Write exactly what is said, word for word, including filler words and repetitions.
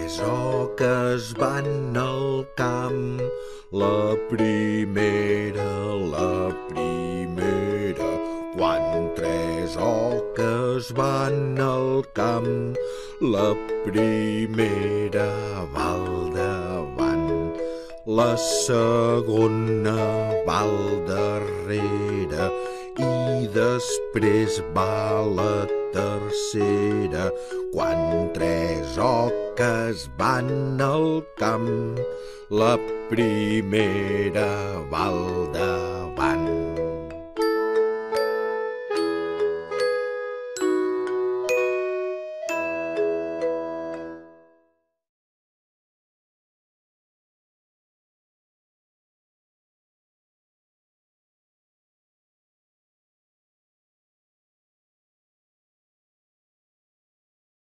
Tres oques van al camp, la primera, la primera. Quan tres oques van al camp, la primera va al davant, la segona va al darrere i després va la tercera. Quan tres oques van al camp, la primera va al davant.